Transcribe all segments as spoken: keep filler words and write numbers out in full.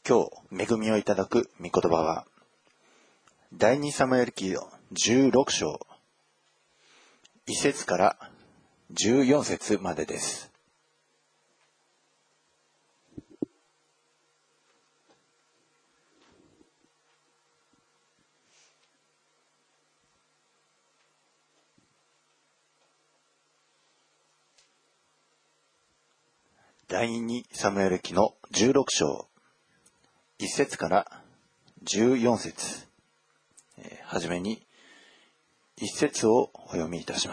今日恵みをいただく御言葉は第二サムエル記じゅうろく章いち節からじゅうよん節までです。第二サムエル記のじゅうろく章いち節からじゅうよん節、えー、はじめにいち節をお読みいたします。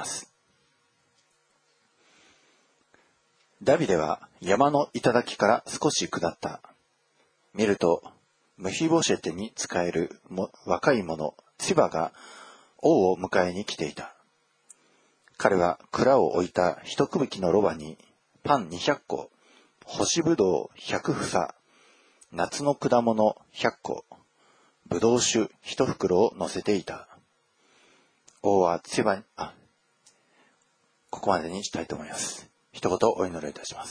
ダビデは山の頂から少し下った。見るとムヒボシェテに仕えるも若い者ツバが王を迎えに来ていた。彼は蔵を置いた一区引のロバにパンにひゃっこ、干しぶどうひゃく房、夏の果物ひゃっこ、ぶどう酒一袋を乗せていた。王はツバに、あ、ここまでにしたいと思います。一言お祈りいたします。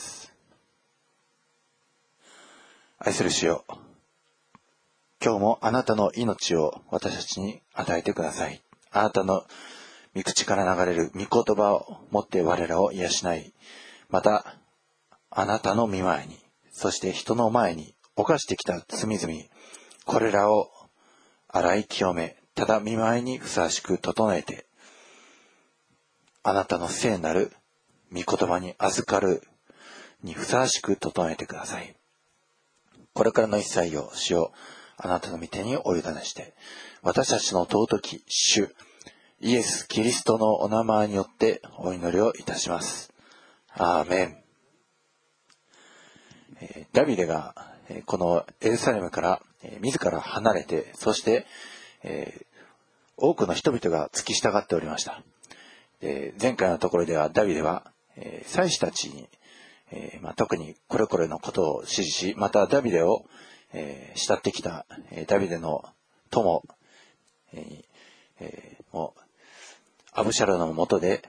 愛する主よ、今日もあなたの命を私たちに与えてください。あなたの御口から流れる御言葉を持って我らを養い、またあなたの御前に、そして人の前に犯してきた罪々、これらを洗い清め、ただ御前にふさわしく整えて、あなたの聖なる御言葉に預かるにふさわしく整えてください。これからの一切を主よ、あなたの御手にお委ねして、私たちの尊き主イエス・キリストのお名前によってお祈りをいたします。アーメン。ダビデがこのエルサレムから自ら離れて、そして多くの人々が付き従っておりました。前回のところではダビデは祭司たちに特にこれこれのことを指示し、またダビデを慕ってきたダビデの友もアブシャロの下で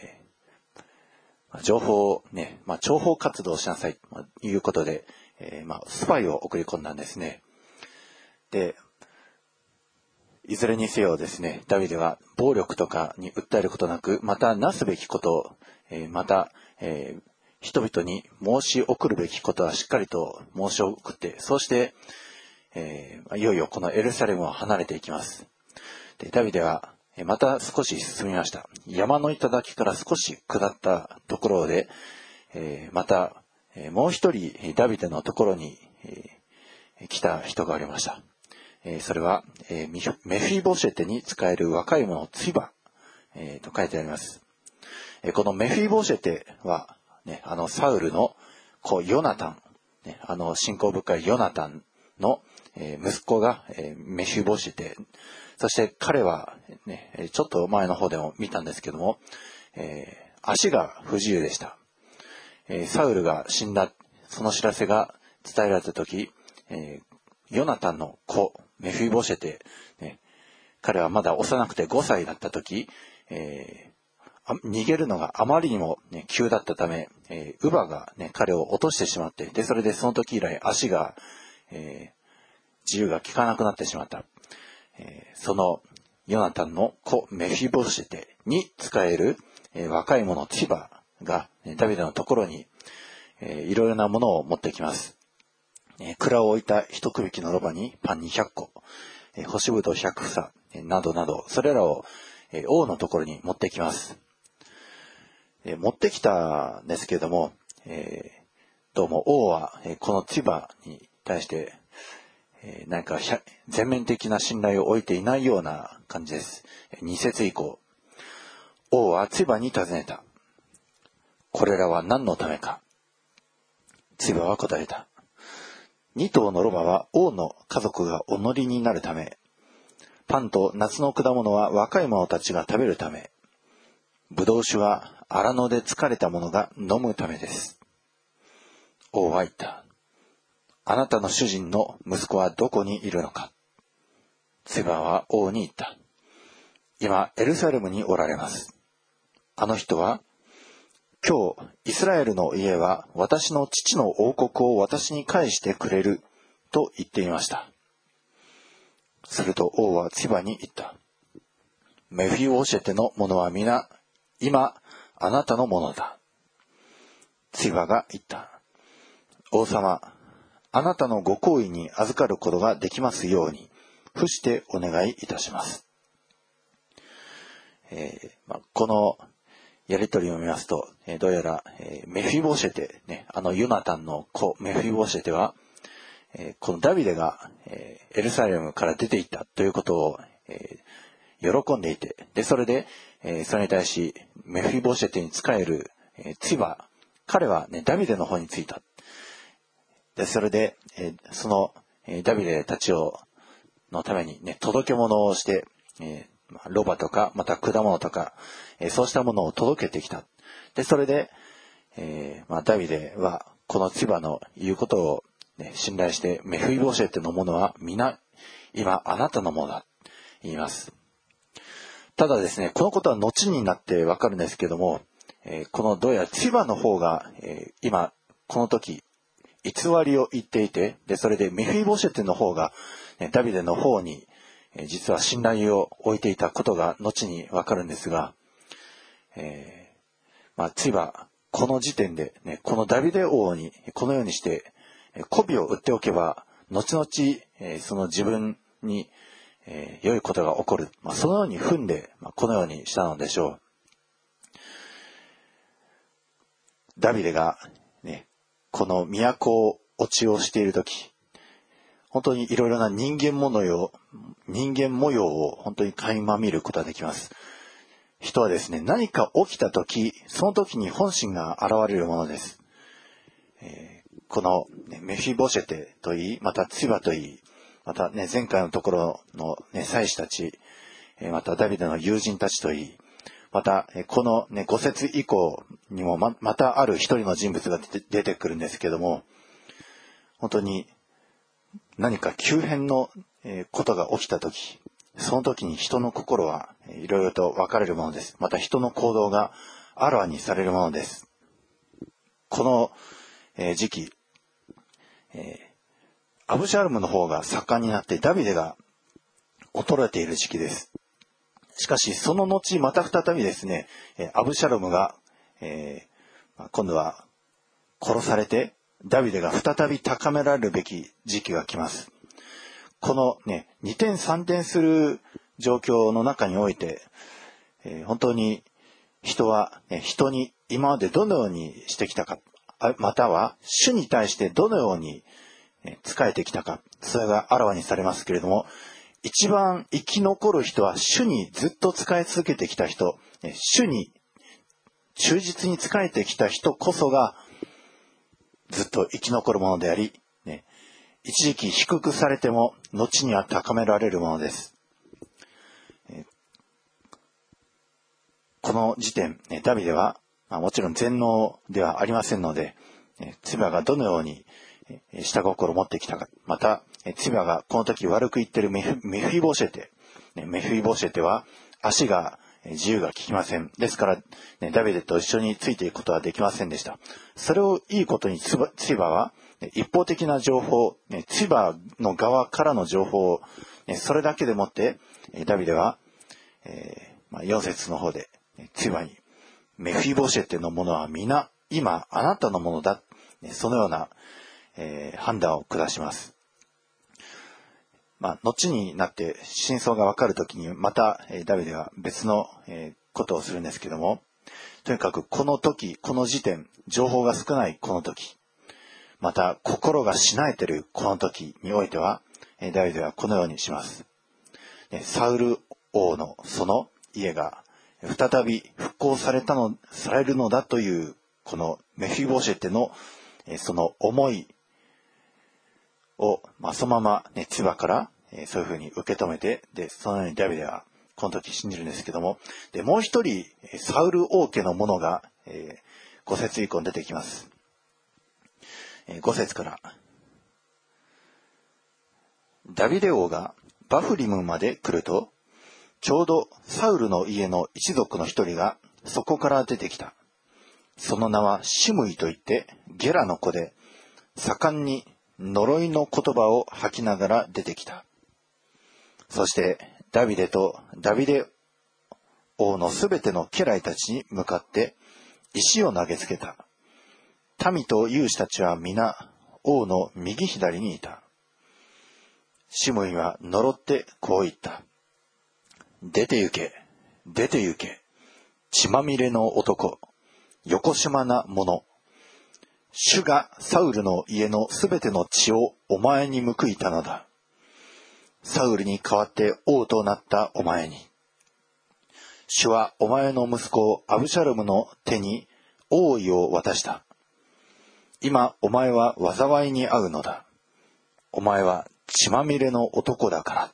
情報をね、まあ、諜報活動をしなさいということで、えー、まあ、スパイを送り込んだんですね。で、いずれにせよですね、ダビデは暴力とかに訴えることなく、またなすべきことを、えー、また、えー、人々に申し送るべきことはしっかりと申し送って、そして、えー、いよいよこのエルサレムを離れていきます。で、ダビデはまた少し進みました。山の頂から少し下ったところで、えー、また、えー、もう一人ダビデのところに、えー、来た人がありました。えー、それは、えー、メフィボシェテに仕える若い者ツバ、えー、と書いてあります。えー、このメフィボシェテは、ね、あのサウルの子ヨナタン、ね、あの信仰深いヨナタンの、えー、息子が、えー、メフィボシェテ。そして彼は、ね、ちょっと前の方でも見たんですけども、えー、足が不自由でした。えー、サウルが死んだ、その知らせが伝えられた時、えー、ヨナタンの子、メフィボシェテ、ね、彼はまだ幼くてごさいだった時、えー、逃げるのがあまりにも、ね、急だったため、えー、乳母が、ね、彼を落としてしまって、で、それでその時以来足が、えー、自由が利かなくなってしまった。えー、そのヨナタンの子メフィボシェテに仕える、えー、若い者ツバが、ね、ダビデのところに、えー、いろいろなものを持ってきます。えー、蔵を置いた一区引のロバにパンにひゃっこ、えー、干しぶどうひゃく房、えー、などなど、それらを、えー、王のところに持ってきます。えー、持ってきたんですけれども、えー、どうも王は、えー、このツバに対してえー、なんか全面的な信頼を置いていないような感じです。に節以降、王はツバに尋ねた。これらは何のためか。ツバは答えた。二頭のロバは王の家族がお乗りになるため、パンと夏の果物は若い者たちが食べるため、ぶどう酒は荒野で疲れた者が飲むためです。王は言った。あなたの主人の息子はどこにいるのか。ツバは王に言った。今、エルサレムにおられます。あの人は、今日、イスラエルの家は私の父の王国を私に返してくれる、 と言っていました。すると王はツバに言った。メフィボシェテのものは皆、今、あなたのものだ。ツバが言った。王様、あなたのご厚意に預かることができますように、伏してお願いいたします。えーまあ、このやりとりを見ますと、えー、どうやら、えー、メフィボシェテ、ね、あのユナタンの子メフィボシェテは、えー、このダビデが、えー、エルサレムから出ていったということを、えー、喜んでいて、でそれで、えー、それに対しメフィボシェテに仕える、えー、ツバ、彼は、ね、ダビデの方についた。でそれで、えー、その、えー、ダビデたちをのために、ね、届け物をして、えーロバとか、また果物とか、えー、そうしたものを届けてきた。で、それで、えーまあ、ダビデは、このツバの言うことを、ね、信頼して、メフィボシェテのものは皆、今、あなたのものだ。言います。ただですね、このことは後になってわかるんですけども、えー、このどうやらツバの方が、えー、今、この時、偽りを言っていて、で、それでメフィボシェテの方が、ね、ダビデの方に、実は信頼を置いていたことが後にわかるんですが、えー、まあ、ツバ、この時点で、ね、このダビデ王にこのようにして、媚びを売っておけば、後々、えー、その自分に、えー、良いことが起こる。まあ、そのように踏んで、まあ、このようにしたのでしょう。ダビデが、ね、この都を落ちをしているとき、本当にいろいろな人間模様、人間模様を本当に垣間見ることができます。人はですね、何か起きたとき、その時に本心が現れるものです。えー、この、ね、メフィボシェテといい、またツバといい、またね、前回のところのね、祭司たち、えー、またダビデの友人たちといい、また、えー、このね、ご節以降にもま、またある一人の人物が出て、出てくるんですけども、本当に、何か急変のことが起きたとき、その時に人の心はいろいろと分かれるものです。また人の行動があらわにされるものです。この時期、アブシャロムの方が盛んになってダビデが衰えている時期です。しかしその後また再びですね、アブシャロムが、えー、今度は殺されて、ダビデが再び高められるべき時期が来ます。このね、二転三転する状況の中において、えー、本当に人は、ね、人に今までどのようにしてきたか、または主に対してどのように仕えてきたか、それがあらわにされますけれども、一番生き残る人は主にずっと仕え続けてきた人、主に忠実に仕えてきた人こそがずっと生き残るものであり、ね、一時期低くされても後には高められるものです。えー、この時点、ね、ダビデは、まあ、もちろん全能ではありませんので、ツバがどのように下心を持ってきたか、またツバがこの時悪く言っているメフ、メフィボシェテ、メフィボシェテは足が自由が利きません。ですから、ね、ダビデと一緒についていくことはできませんでした。それをいいことにツバ、ツバは、ね、一方的な情報、ね、ツバの側からの情報を、ね、それだけでもって、ダビデは、えーまあ、よん節の方で、ツバに、メフィボシェテのものは皆、今あなたのものだ。ね、そのような、えー、判断を下します。まあ、後になって真相がわかるときにまた、えー、ダビデは別の、えー、ことをするんですけども、とにかくこの時、この時点、情報が少ないこの時、また心がしなえているこの時においては、えー、ダビデはこのようにします。ね、サウル王のその家が再び復興されたの、されるのだという、このメフィボシェテの、えー、その思いを、まあ、そのまま、ね、ツバから、えー、そういうふうに受け止めて、で、そのようにダビデは、この時信じるんですけども、で、もう一人、サウル王家の者が、えー、ご節以降に出てきます。えー、ご節から。ダビデ王がバフリムまで来ると、ちょうどサウルの家の一族の一人がそこから出てきた。その名はシムイといって、ゲラの子で、盛んに呪いの言葉を吐きながら出てきた。そしてダビデとダビデ王のすべての家来たちに向かって石を投げつけた。民と勇士たちは皆王の右左にいた。シムイは呪ってこう言った。出て行け、出て行け、血まみれの男、よこしまな者。主がサウルの家のすべての血をお前に報いたのだ。サウルに代わって王となったお前に。主はお前の息子アブシャロムの手に王位を渡した。今お前は災いに遭うのだ。お前は血まみれの男だから。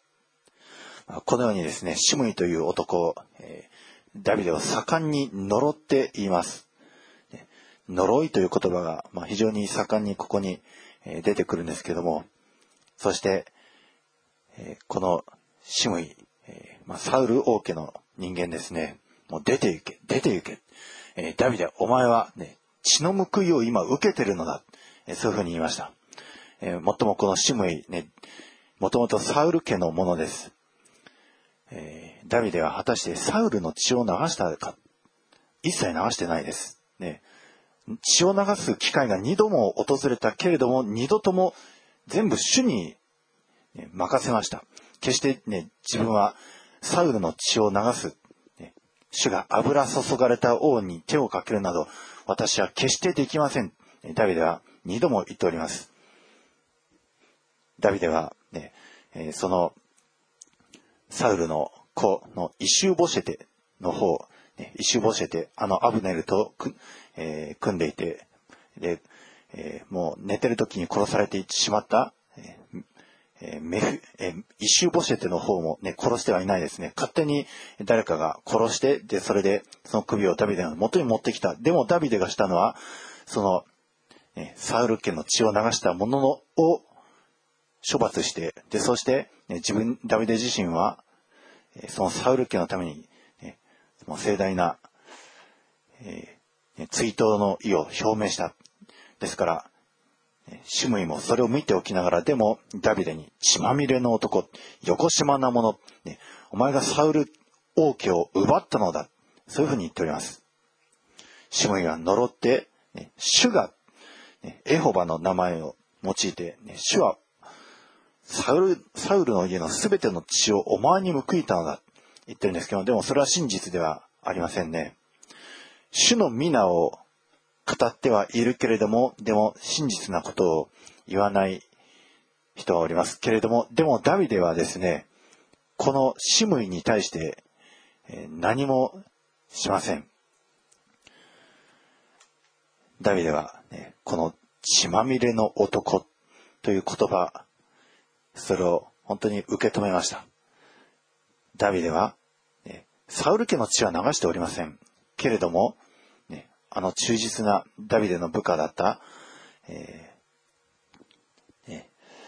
このようにですね、シムイという男を、えー、ダビデを盛んに呪って言います。呪いという言葉が、まあ、非常に盛んにここに、えー、出てくるんですけども、そして、えー、このシムイ、えーまあ、サウル王家の人間ですね、もう出て行け、出て行け、えー、ダビデ、お前は、ね、血の報いを今受けてるのだ、えー、そういうふうに言いました。えー、もっともこのシムイ、ね、もともとサウル家のものです。えー、ダビデは果たしてサウルの血を流したか、一切流してないです。ね、血を流す機会が二度も訪れたけれども、二度とも全部主に、ね、任せました。決して、ね、自分はサウルの血を流す、ね、主が油注がれた王に手をかけるなど、私は決してできません。ダビデは二度も言っております。ダビデは、ね、えー、そのサウルの子のイシューボシェテの方、ね、イシューボシェテ、あのアブネルと、えー、組んでいて、で、えー、もう寝てる時に殺されてしまった、えー、メフ、えー、イシューボシェテの方もね、殺してはいないですね。勝手に誰かが殺して、で、それでその首をダビデの元に持ってきた。でもダビデがしたのは、その、ね、サウル家の血を流したもののを処罰して、で、そして、ね、自分、ダビデ自身は、そのサウル家のために、ね、もう盛大な、えー、追悼の意を表明した。ですから、シムイもそれを見ておきながら、でもダビデに血まみれの男、よこしまな者、ね、お前がサウル王家を奪ったのだ。そういうふうに言っております。シムイは呪って、ね、主が、ね、エホバの名前を用いて、ね、主はサウル、サウルの家のすべての血をお前に報いたのだ。言ってるんですけど、でもそれは真実ではありませんね。主の皆を語ってはいるけれども、でも真実なことを言わない人はおりますけれども、でもダビデはですね、このシムイに対して何もしません。ダビデは、ね、この血まみれの男という言葉、それを本当に受け止めました。ダビデは、ね、サウル家の血は流しておりません。けれども、ね、あの忠実なダビデの部下だった、えーね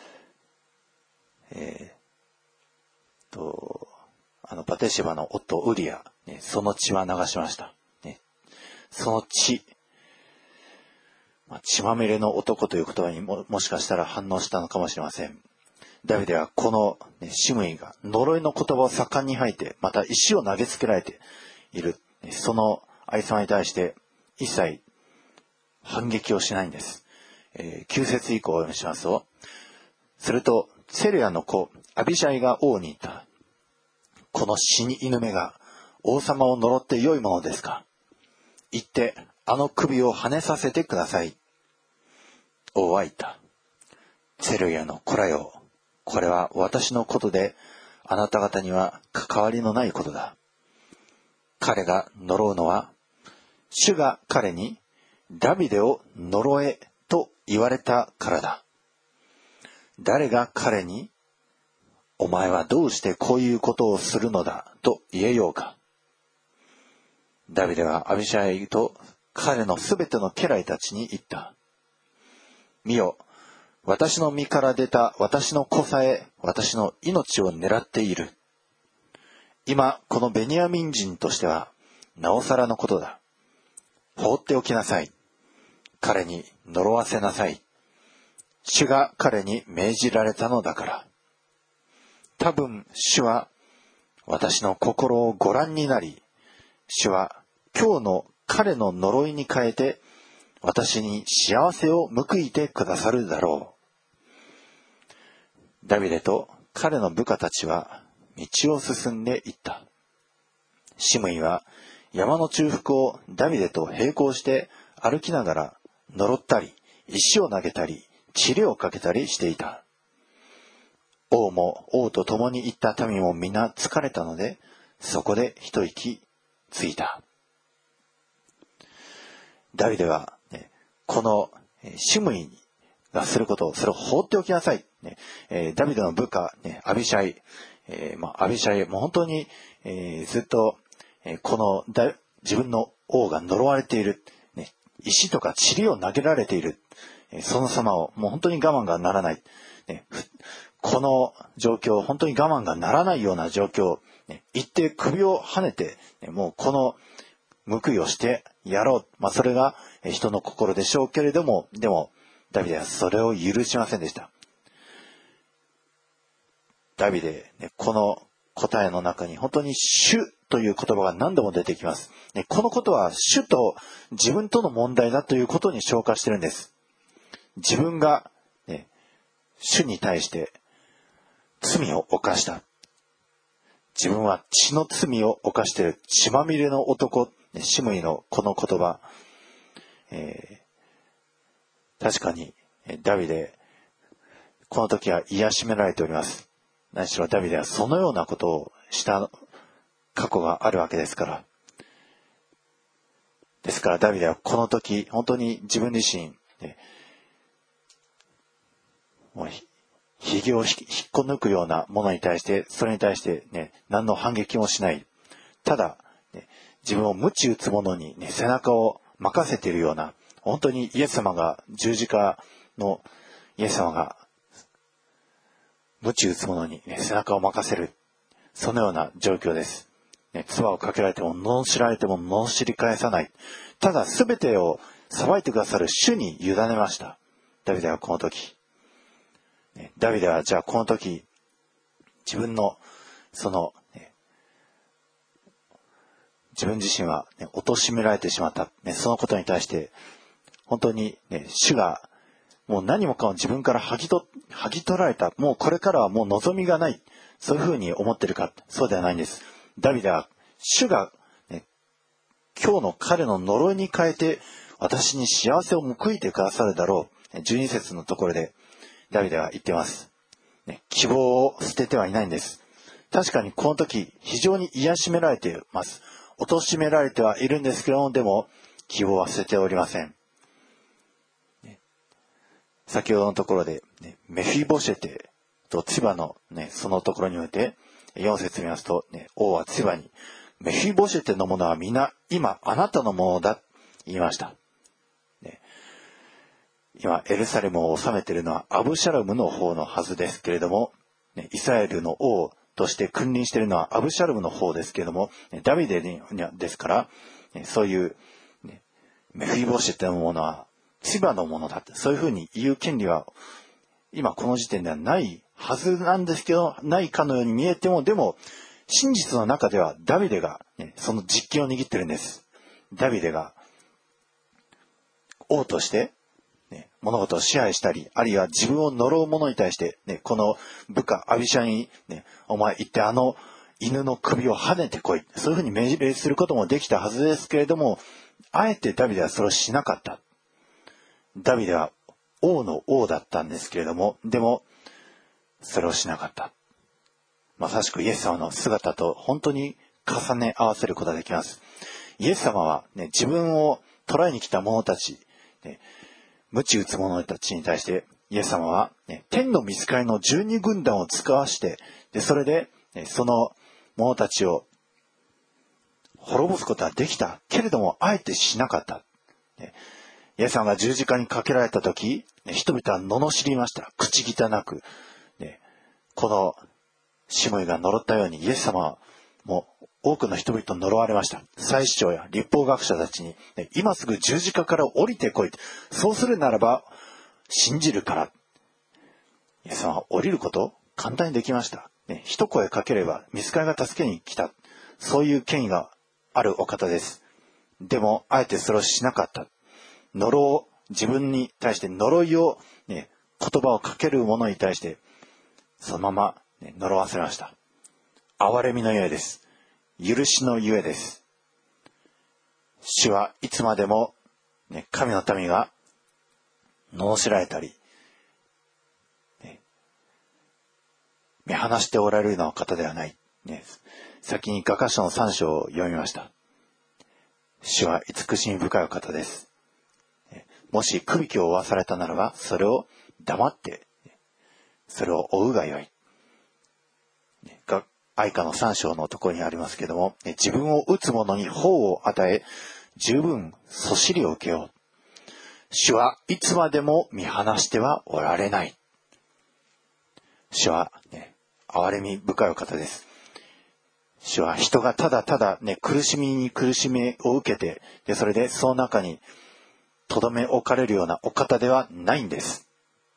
えー、とあのバテシバの夫ウリア、ね、その血は流しました。ね、その血、まあ、血まみれの男という言葉に も, もしかしたら反応したのかもしれません。ダビデはこの、ね、シムイが呪いの言葉を盛んに吐いて、また石を投げつけられている、そのあいさまに対して一切反撃をしないんです。えー、きゅう節以降をお読みしますと、するとセルヤの子アビシャイが王に言った。この死に犬めが王様を呪って良いものですか。言ってあの首を跳ねさせてください。王は言った。セルヤの子らよ、これは私のことで、あなた方には関わりのないことだ。彼が呪うのは、主が彼にダビデを呪えと言われたからだ。誰が彼に、お前はどうしてこういうことをするのだと言えようか。ダビデはアビシャイと彼のすべての家来たちに言った。見よ、私の身から出た私の子さえ私の命を狙っている。今このベニヤミン人としてはなおさらのことだ。放っておきなさい。彼に呪わせなさい。 主が彼に命じられたのだから。多分主は私の心をご覧になり、主は今日の彼の呪いに変えて私に幸せを報いてくださるだろう。ダビデと彼の部下たちは道を進んでいった。シムイは山の中腹をダビデと並行して歩きながら呪ったり石を投げたり塵をかけたりしていた。王も王と共に行った民も皆疲れたので、そこで一息ついた。ダビデは、ね、このシムイがすることを、それを放っておきなさい。ねえー、ダビデの部下、ね、アビシャイ、えーまあ、アビシャイ、もう本当に、えー、ずっと、えー、このだ自分の王が呪われている、ね、石とか塵を投げられている、えー、その様をもう本当に我慢がならない。ねこの状況、本当に我慢がならないような状況、ね、行って首をはねて、ね、もうこの報いをしてやろう。まあ、それが人の心でしょうけれども、でも、ダビデはそれを許しませんでした。ダビデ、ね、この答えの中に本当に主という言葉が何度も出てきます。ね、このことは主と自分との問題だということに昇華してるんです。自分が、ね、主に対して罪を犯した。自分は血の罪を犯している血まみれの男、シムイのこの言葉、えー、確かにダビデ、この時は癒しめられております。何しろダビデはそのようなことをした過去があるわけですから。ですからダビデはこの時、本当に自分自身、ね、もうひげを引っこ抜くようなものに対して、それに対してね、何の反撃もしない。ただ、ね、自分を鞭打つ者に、ね、背中を任せているような、本当にイエス様が、十字架のイエス様が、鞭打つ者に、ね、背中を任せる。そのような状況です。ね、唾をかけられても、罵られても罵り返さない。ただ、すべてを裁いてくださる主に委ねました。ダビデはこの時。ダビデはじゃあこの時自分のその、ね、自分自身は、ね、貶められてしまった、ね、そのことに対して本当に、ね、主がもう何もかも自分から剥ぎと剥ぎ取られた、もうこれからはもう望みがない、そういうふうに思ってるか、そうではないんです。ダビデは主が、ね、今日の彼の呪いに変えて私に幸せを報いてくださるだろう。じゅうに節のところでダビデは言ってます、ね。希望を捨ててはいないんです。確かにこの時非常に癒しめられています。貶められてはいるんですけども、でも希望は捨てておりません。ね、先ほどのところで、ね、メフィボシェテとツバの、ね、そのところにおいてよん節見ますと、ね、王はツバにメフィボシェテのものは皆今あなたのものだと言いました。今エルサレムを治めているのはアブシャロムの方のはずですけれども、ね、イスラエルの王として君臨しているのはアブシャロムの方ですけれども、ダビデにですから、ね、そういう、ね、メフィボシェテのものはツバのものだって、そういうふうに言う権利は今この時点ではないはずなんですけど、ないかのように見えても、でも真実の中ではダビデが、ね、その実権を握ってるんです。ダビデが王としてね、物事を支配したり、あるいは自分を呪う者に対して、ね、この部下アビシャに、ね、お前行ってあの犬の首を跳ねてこい、そういうふうに命令することもできたはずですけれども、あえてダビデはそれをしなかった。ダビデは王の王だったんですけれども、でもそれをしなかった。まさしくイエス様の姿と本当に重ね合わせることができます。イエス様は、ね、自分を捕らえに来た者たち、ね、鞭打つ者たちに対してイエス様は、ね、天の御使いのじゅうに軍団を使わして、でそれで、ね、その者たちを滅ぼすことはできたけれども、あえてしなかった。ね、イエス様が十字架にかけられた時、ね、人々は罵りました。口汚く、ね、このシムイが呪ったようにイエス様はもう多くの人々と呪われました。祭司長や律法学者たちに、ね、今すぐ十字架から降りてこい。そうするならば信じるから。 様は降りること簡単にできました。ね、一声かければ御使いが助けに来た。そういう権威があるお方です。でも、あえてそれをしなかった。呪い、自分に対して呪いを、ね、言葉をかける者に対して、そのまま、ね、呪わせました。憐れみのゆえです。許しのゆえです。主はいつまでも、ね、神の民が罵られたり、ね、見放しておられるような方ではない。ね、先に画家書のさん章を読みました。主は慈しみ深いお方です。もし不びきを負わされたならば、それを黙って、それを追うがよい。愛歌のさん章のところにありますけれども、自分を打つ者に法を与え、十分そしりを受けよう。主はいつまでも見放してはおられない。主は、ね、憐れみ深いお方です。主は人がただただ、ね、苦しみに苦しみを受けて、でそれでその中にとどめ置かれるようなお方ではないんです。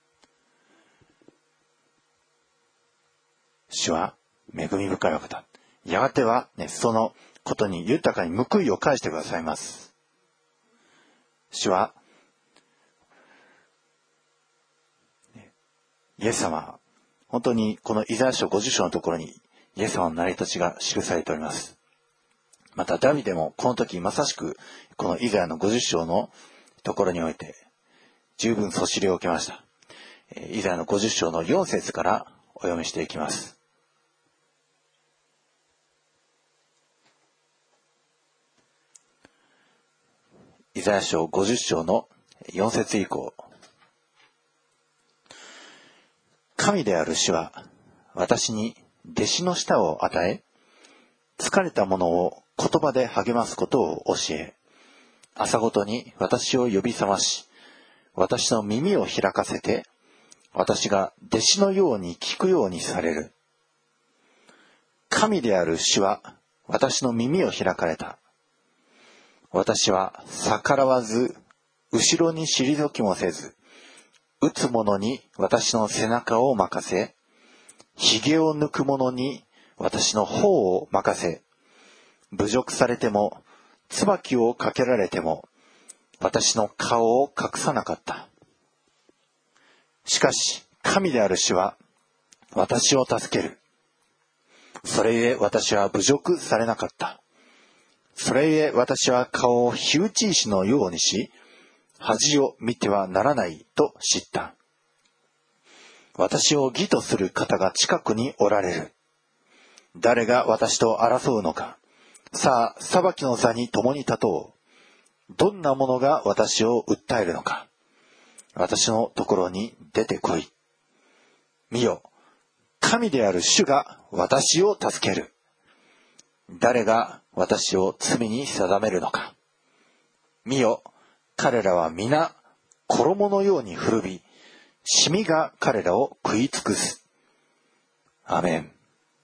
主は恵み深いお方。やがては、ね、そのことに豊かに報いを返してくださいます。主は、イエス様、本当にこのイザヤ書ごじゅう章のところにイエス様の成り立ちが記されております。またダビデもこの時まさしくこのイザヤのごじゅう章のところにおいて十分そしりを受けました。イザヤのごじゅう章のよん節からお読みしていきます。イザヤ書ごじゅう章のよん節以降。神である主は私に弟子の舌を与え、疲れた者を言葉で励ますことを教え、朝ごとに私を呼び覚まし、私の耳を開かせて、私が弟子のように聞くようにされる。神である主は私の耳を開かれた。私は逆らわず、後ろに退きもせず、打つ者に私の背中を任せ、髭を抜く者に私の頬を任せ、侮辱されても、椿をかけられても、私の顔を隠さなかった。しかし、神である主は、私を助ける。それゆえ私は侮辱されなかった。それゆえ私は顔を火打ち石のようにし、恥を見てはならないと知った。私を義とする方が近くにおられる。誰が私と争うのか。さあ、裁きの座に共に立とう。どんな者が私を訴えるのか。私のところに出てこい。見よ、神である主が私を助ける。誰が私を罪に定めるのか。見よ、彼らは皆衣のように古び、シミが彼らを食い尽くす。アメン。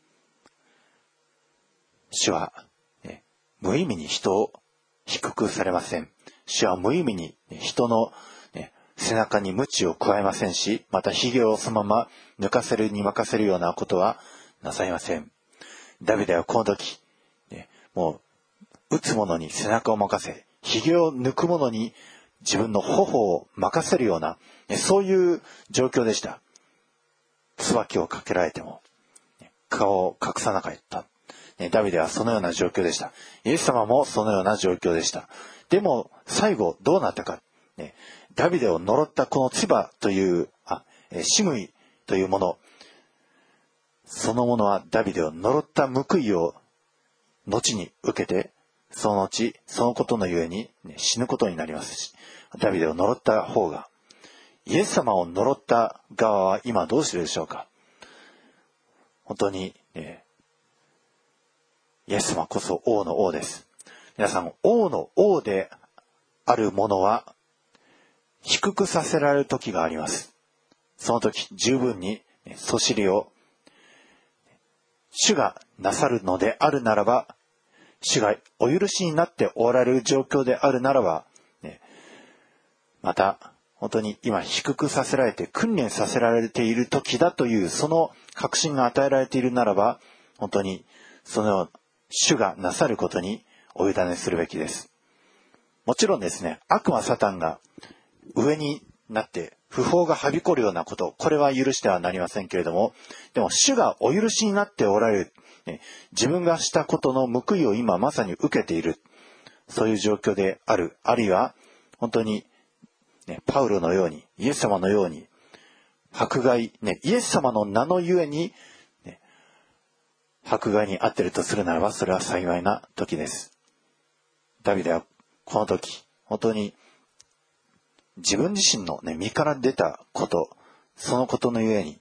主は、ね、無意味に人を低くされません。主は無意味に人の、ね、背中に鞭を加えませんし、また髭をそのまま抜かせるに任せるようなことはなさいません。ダビデはこの時、ね、もう打つ者に背中を任せ、髭を抜く者に自分の頬を任せるような、ね、そういう状況でした。椿をかけられても、ね、顔を隠さなかった。ね、ダビデはそのような状況でした。イエス様もそのような状況でした。でも最後どうなったか、ね、ダビデを呪ったこの唾というあシムイというもの、そのものはダビデを呪った報いを後に受けて、その後そのことのゆえに、ね、死ぬことになりますし、ダビデを呪った方が、イエス様を呪った側は今どうしてるでしょうか。本当に、ね、イエス様こそ王の王です。皆さん、王の王であるものは低くさせられる時があります。その時十分にそしりを主がなさるのであるならば、主がお許しになっておられる状況であるならば、ね、また本当に今低くさせられて訓練させられている時だというその確信が与えられているならば、本当にその主がなさることにお委ねするべきです。もちろんですね、悪魔サタンが上になって不法がはびこるようなこと、これは許してはなりませんけれども、でも主がお許しになっておられる、ね、自分がしたことの報いを今まさに受けている、そういう状況である、あるいは本当に、ね、パウロのように、イエス様のように迫害、ね、イエス様の名のゆえに、ね、迫害に遭っているとするならば、それは幸いな時です。ダビデはこの時、本当に自分自身の、ね、身から出たこと、そのことのゆえに、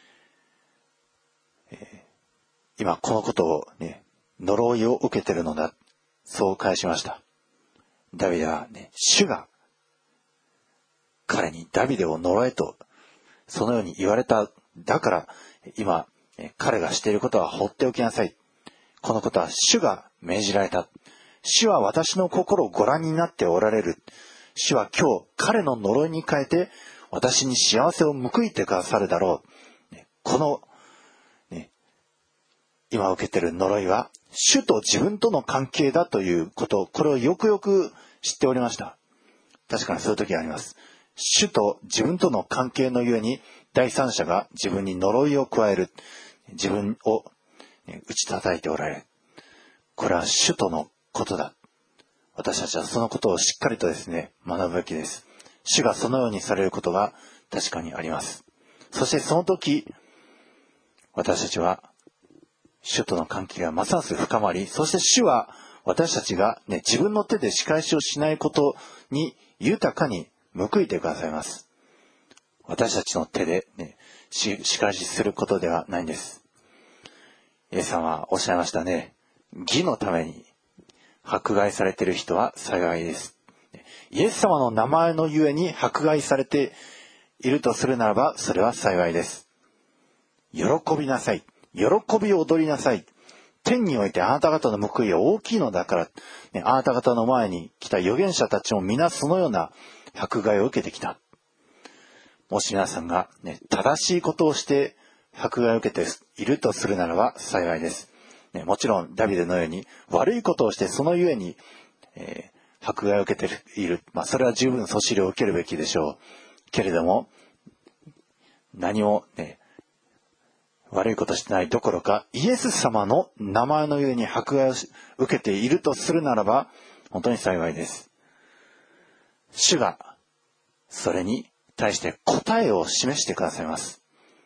えー、今このことを、ね、呪いを受けているのだ、そう返しました。ダビデは、ね、主が彼にダビデを呪えと、そのように言われた。だから、今、彼がしていることは放っておきなさい。このことは主が命じられた。主は私の心をご覧になっておられる。主は今日、彼の呪いに変えて、私に幸せを報いてくださるだろう。この、ね、今受けている呪いは、主と自分との関係だということ、これをよくよく知っておりました。確かにそういう時があります。主と自分との関係のゆえに第三者が自分に呪いを加える、自分を打ち叩いておられる。これは主とのことだ。私たちはそのことをしっかりとですね、学ぶべきです。主がそのようにされることが確かにあります。そしてその時、私たちは主との関係がますます深まり、そして主は私たちが、ね、自分の手で仕返しをしないことに豊かに報いてくださいます。私たちの手で、ね、し仕返しすることではないんです。イエス様はおっしゃいましたね。義のために迫害されている人は幸いです。イエス様の名前のゆえに迫害されているとするならば、それは幸いです。喜びなさい。喜びを踊りなさい。天においてあなた方の報いは大きいのだから、ね、あなた方の前に来た預言者たちも皆そのような迫害を受けてきた。もし皆さんが、ね、正しいことをして迫害を受けているとするならば幸いです。ね、もちろんダビデのように悪いことをしてそのゆえに、えー、迫害を受けている。まあ、それは十分訴訟を受けるべきでしょう。けれども、何もね、悪いことしてないどころか、イエス様の名前のゆえに迫害を受けているとするならば、本当に幸いです。主がそれに対して答えを示してくださいます。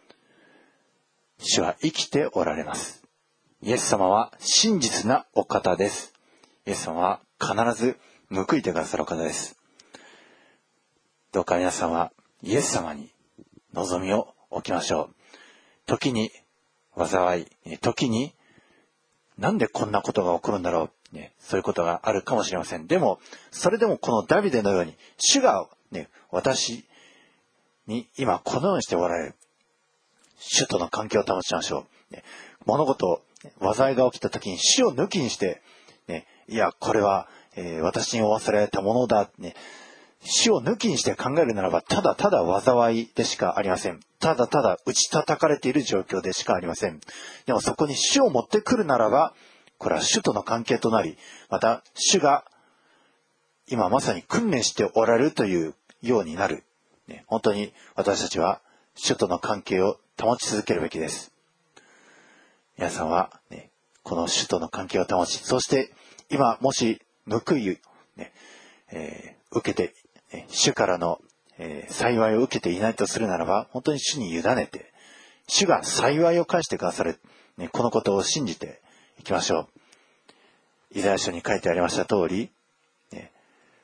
主は生きておられます。イエス様は真実なお方です。イエス様は必ず報いてくださるお方です。どうか皆さんはイエス様に望みを置きましょう。時に災い、時になんでこんなことが起こるんだろう、ね、そういうことがあるかもしれません。でもそれでもこのダビデのように主が、ね、私に今このようにしておられる。主との関係を保ちましょう。ね、物事、災いが起きた時に主を抜きにして、ね、いやこれは、えー、私に負わせられたものだ、ね、主を抜きにして考えるならばただただ災いでしかありません。ただただ打ち叩かれている状況でしかありません。でもそこに主を持ってくるならば、これは主との関係となり、また主が今まさに訓練しておられるというようになる。ね、本当に私たちは主との関係を保ち続けるべきです。皆さんは、ね、この主との関係を保ち、そして今もし報い、ねえー、受けて、主からの、えー、幸いを受けていないとするならば、本当に主に委ねて、主が幸いを返してくださる、ね、このことを信じていきましょう。イザヤ書に書いてありました通り、ね、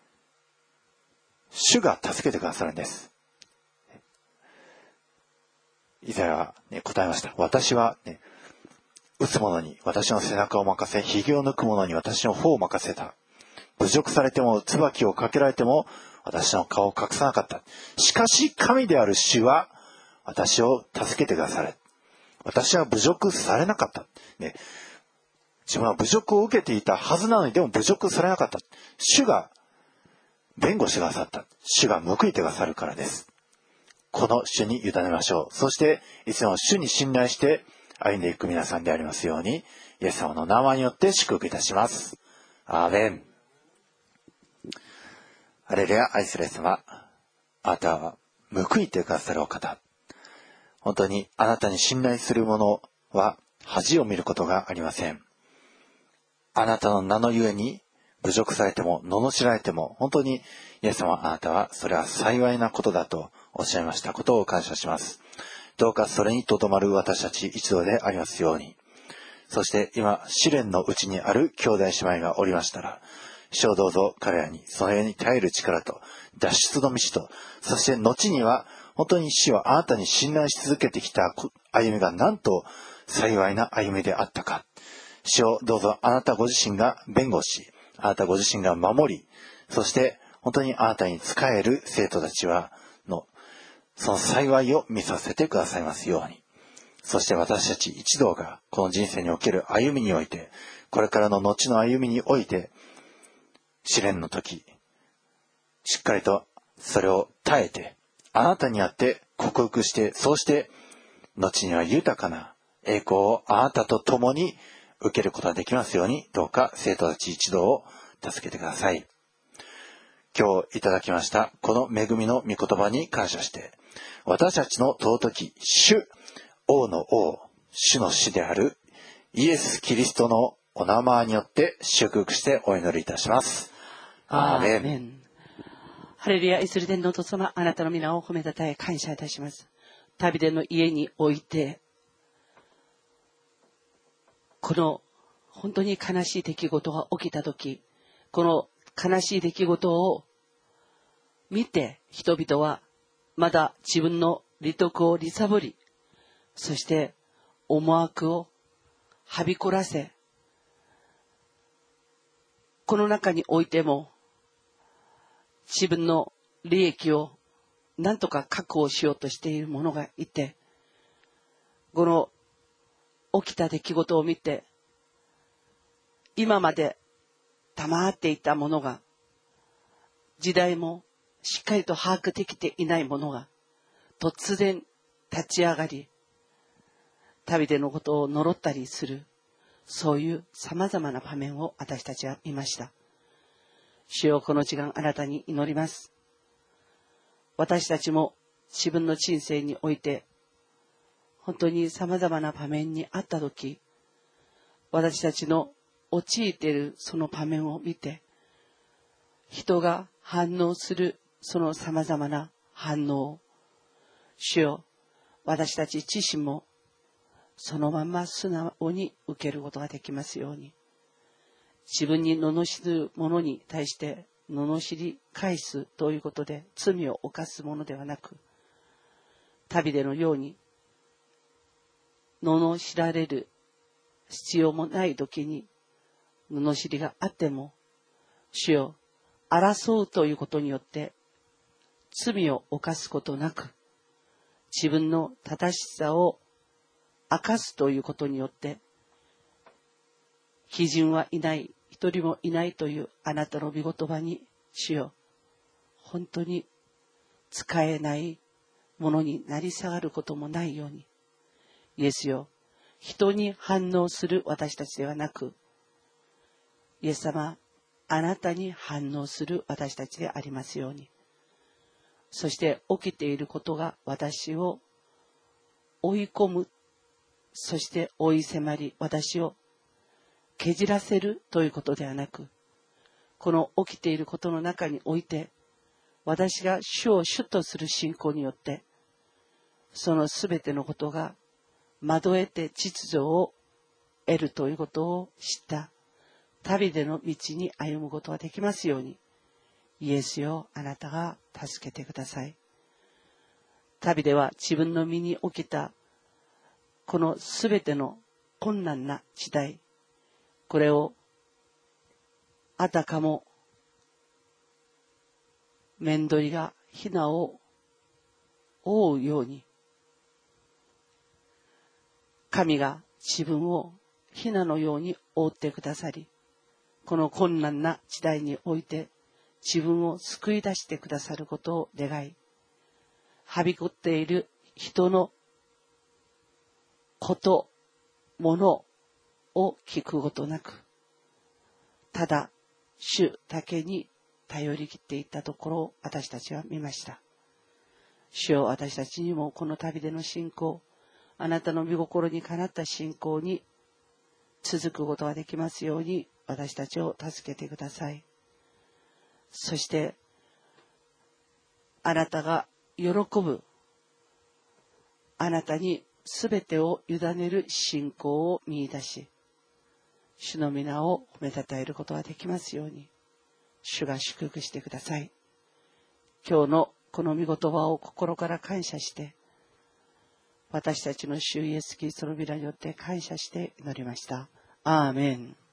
主が助けてくださるんです。イザヤは、ね、答えました。私は、ね、打つ者に私の背中を任せ、ひげを抜く者に私の頬を任せた。侮辱されても椿をかけられても私の顔を隠さなかった。しかし神である主は私を助けてくださる。私は侮辱されなかった、ね、自分は侮辱を受けていたはずなのにでも侮辱されなかった。主が弁護してくださった。主が報いてくださるからです。この主に委ねましょう。そしていつも主に信頼して歩んでいく皆さんでありますように、イエス様の名前によって祝福いたします。アーメン。ハレルヤ。愛するイエス様、あなたは報いてくださるお方。本当にあなたに信頼する者は恥を見ることがありません。あなたの名のゆえに侮辱されても罵られても、本当にイエス様、あなたはそれは幸いなことだとおっしゃいましたことを感謝します。どうかそれにとどまる私たち一同でありますように。そして今試練のうちにある兄弟姉妹がおりましたら、主をどうぞ彼らにそれに耐える力と脱出の道と、そして後には本当に主はあなたに信頼し続けてきた歩みがなんと幸いな歩みであったか。主をどうぞあなたご自身が弁護し、あなたご自身が守り、そして本当にあなたに仕える生徒たちはのその幸いを見させてくださいますように。そして私たち一同がこの人生における歩みにおいて、これからの後の歩みにおいて、試練の時、しっかりとそれを耐えて、あなたにあって克服して、そうして後には豊かな栄光をあなたと共に受けることができますように、どうか生徒たち一同を助けてください。今日いただきましたこの恵みの御言葉に感謝して、私たちの尊き主、王の王、主の主であるイエス・キリストのお名前によって祝福してお祈りいたします。アーメン。 アーメン。ハレルヤ。イスラエル天のお父様、あなたの皆を褒めたたえ感謝いたします。旅での家において、この本当に悲しい出来事が起きたとき、この悲しい出来事を見て、人々はまだ自分の利得を利さぶり、そして思惑をはびこらせ、この中においても自分の利益を何とか確保しようとしている者がいて、この起きた出来事を見て、今まで黙っていたものが、時代もしっかりと把握できていないものが突然立ち上がり、旅でのことを呪ったりする、そういうさまざまな場面を私たちは見ました。主よ、この時間あなたに祈ります。私たちも自分の人生において本当にさまざまな場面にあったとき、私たちの陥っているその場面を見て、人が反応するそのさまざまな反応を、主よ、私たち自身もそのまま素直に受けることができますように。自分に罵る者に対して罵り返すということで罪を犯すものではなく、旅でのように罵られる必要もない時に罵りがあっても、主よ、争うということによって罪を犯すことなく、自分の正しさを明かすということによって、非人はいない、一人もいないというあなたの御言葉に、主よ、本当に使えないものになり下がることもないように、イエスよ、人に反応する私たちではなく、イエス様、あなたに反応する私たちでありますように。そして起きていることが私を追い込む、そして追い迫り、私をけじらせるということではなく、この起きていることの中において、私が主を主とする信仰によって、そのすべてのことが惑えて秩序を得るということを知った旅での道に歩むことができますように、イエスよ、あなたが助けてください。旅では自分の身に起きたこのすべての困難な時代、これをあたかも面取りがヒナを覆うように、神が自分をヒナのように覆ってくださり、この困難な時代において自分を救い出してくださることを願い、はびこっている人のこと、ものを聞くことなく、ただ主だけに頼り切っていったところを私たちは見ました。主よ、私たちにもこの旅での信仰、あなたの御心にかなった信仰に続くことができますように、私たちを助けてください。そしてあなたが喜ぶ、あなたにすべてを委ねる信仰を見出し、主の皆を褒めたたえることができますように、主が祝福してください。今日のこの御言葉を心から感謝して、私たちの主イエスキリストの皆によって感謝して祈りました。アーメン。